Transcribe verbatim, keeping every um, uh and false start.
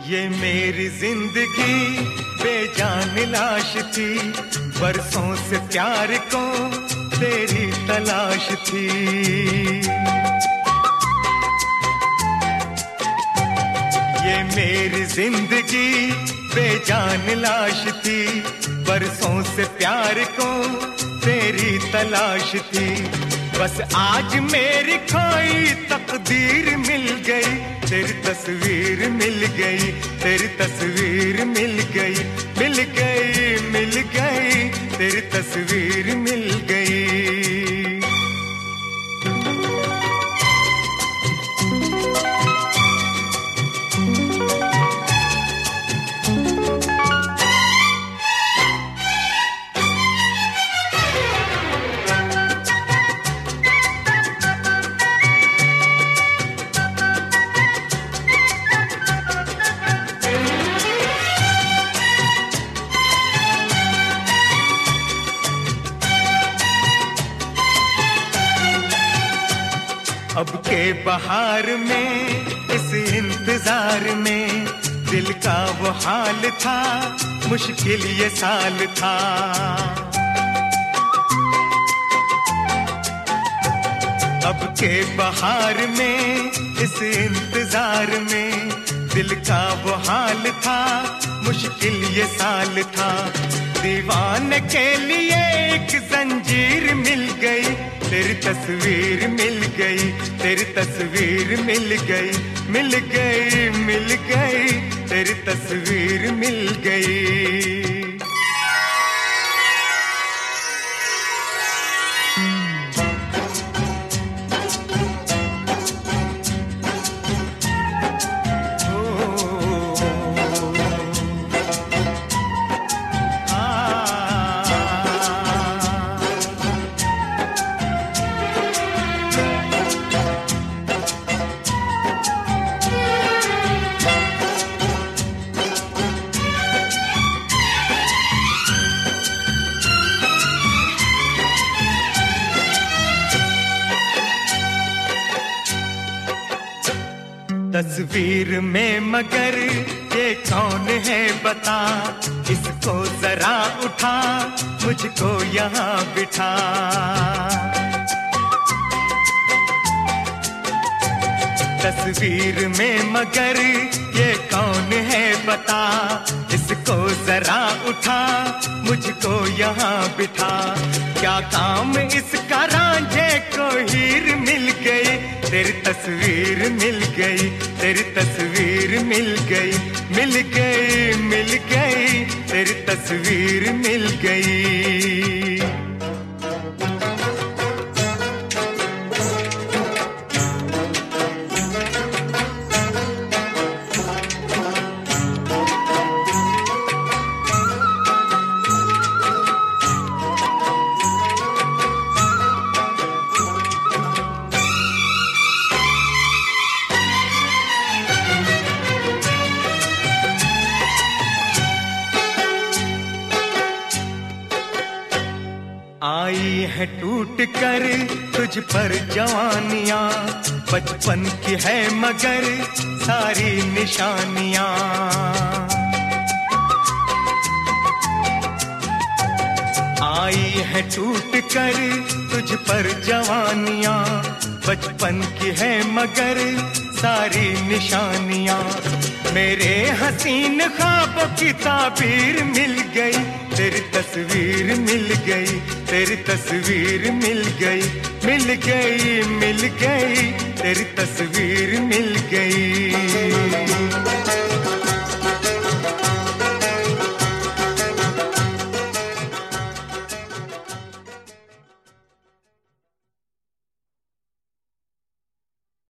ये मेरी जिंदगी बेजान लाश थी, बरसों से प्यार को तेरी तलाश थी। ये मेरी जिंदगी बेजान लाश थी, बरसों से प्यार को तेरी तलाश थी। बस आज मेरी खोई तकदीर मिल गई, तेरी तस्वीर मिल गई, तेरी तस्वीर मिल गई, मिल गई मिल गई, तेरी तस्वीर मिल गई। अब के बहार में इस इंतजार में दिल का वो हाल था, मुश्किल ये साल था। अब के बहार में इस इंतजार में दिल का वो हाल था, मुश्किल ये साल था। दीवाने के लिए एक जंजीर मिल गई, तेरी तस्वीर मिल गई, तेरी तस्वीर मिल गई, मिल गई मिल गई, तेरी तस्वीर मिल गई। तस्वीर में मगर ये कौन है बता, इसको जरा उठा मुझको यहाँ बिठा। तस्वीर में मगर ये कौन है बता, इसको जरा उठा मुझको यहाँ बिठा। क्या काम इसका रांझे को हीर मिल गई, तेरी तस्वीर मिल गई, तेरी तस्वीर मिल गई, मिल गई मिल गई, तेरी तस्वीर मिल गई। आई है टूट कर तुझ पर जवानियां, बचपन की है मगर सारी निशानियां। आई है टूट कर तुझ पर जवानियां, बचपन की है मगर सारी निशानियां। मेरे हसीन ख्वाबों की ताबीर मिल गई, तेरी तस्वीर मिल गई, तेरी तस्वीर मिल गई, मिल गई मिल गई, तेरी तस्वीर मिल गई।